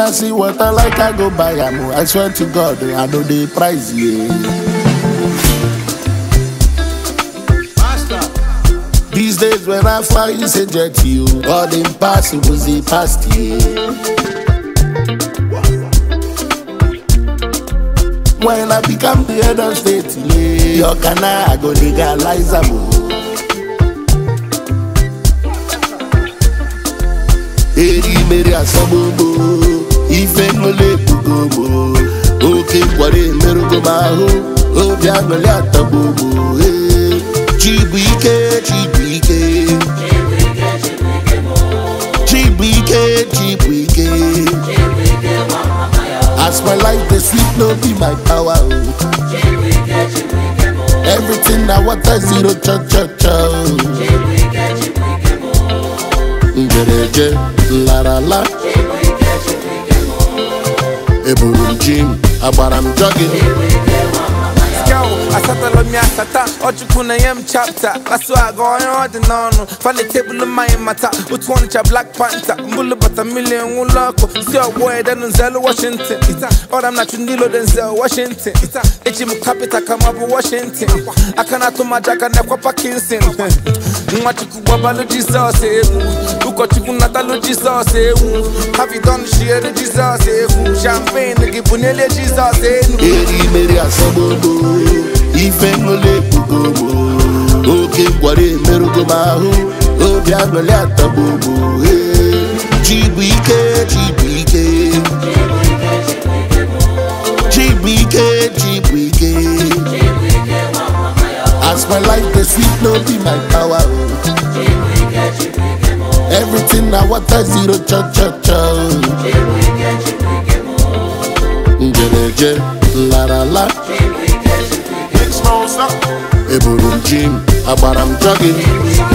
I see water like I go buy am. I swear to God, I know the price, yeah. These days when I fly, it's a jet to you. All the impossible's the past, yeah. When I become the head of state, yeah, your canal, I go legalize am. Eri meri asabobo, ife nole kugobo. Okay, kware merugo maho, obi anole atabobo. Chibike, chibike, chibike, chibike. As my life the sweet, no be my power. Everything I want is zero, cha cha cha. Ngereje, la la la. Eburum gym, abaram jogging. I sat on me, I sat or you put a chapter. That's why I go on the non. Find the table in my matter. Which one is a Black Panther? Bull about a million will lock. See a boy than Zell Washington. Or I'm not in Dilo than Zell Washington. It's him capital come up Washington. I cannot to my jack and never Parkinson. Much Kubalogy sauce. Look what you Natalogy sauce. Have you done share the Jesus? Champagne, the Gipunele Jesus. Mary Asabobo. Ife nole kugobo. Okay, kware merugo maho, obi anole atabobo. Chibike, chibike, chibike, chibike. As my life the sweet, no be my power. Everything I want is zero, cha cha cha. Ngereje, la la la. Eburum gym, abaram jogging.